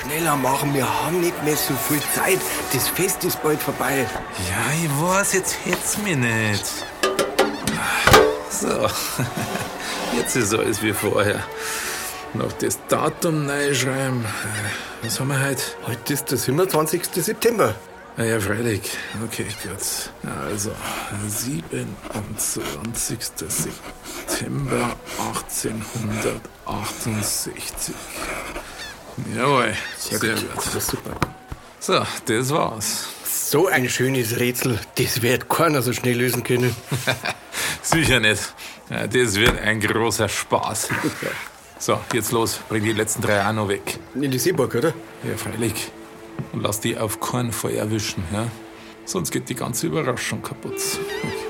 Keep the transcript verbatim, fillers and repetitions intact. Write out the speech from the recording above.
schneller machen, wir haben nicht mehr so viel Zeit. Das Fest ist bald vorbei. Ja, ich weiß, jetzt hätt's mich nicht. So, jetzt ist alles wie vorher. Noch das Datum neu schreiben. Was haben wir heute? Heute ist der siebenundzwanzigster September. Ah ja, freilich. Okay, gut. Also, siebenundzwanzigster September achtzehnhundertachtundsechzig. Jawohl, sehr, sehr gut. Das ist super. So, das war's. So ein schönes Rätsel, das wird keiner so schnell lösen können. Sicher nicht. Ja, das wird ein großer Spaß. So, jetzt los. Bring die letzten drei auch noch weg. In die Seeburg, oder? Ja, freilich. Und lass die auf keinen Fall erwischen, ja? Sonst geht die ganze Überraschung kaputt.